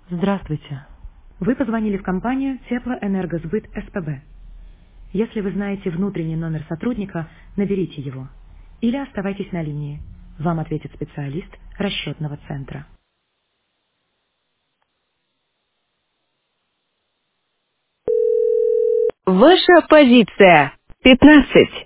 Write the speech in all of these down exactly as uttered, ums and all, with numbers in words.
Здравствуйте. Вы позвонили в компанию Теплоэнергосбыт СПБ. Если вы знаете внутренний номер сотрудника, наберите его. Или оставайтесь на линии. Вам ответит специалист расчетного центра. Ваша позиция. пятнадцать.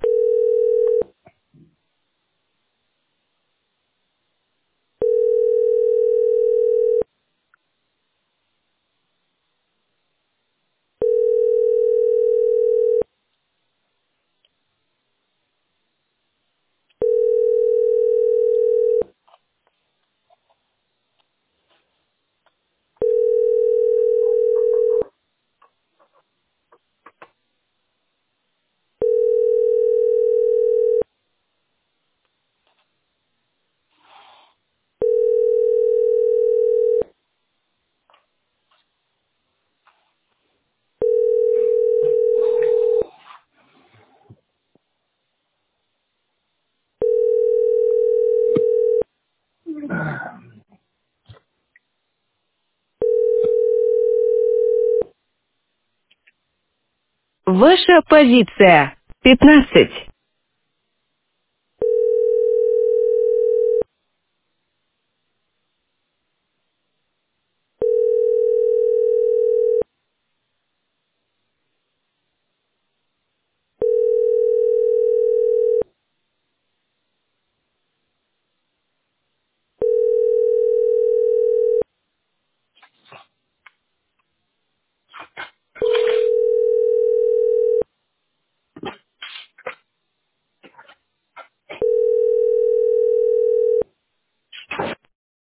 Ваша позиция. пятнадцать.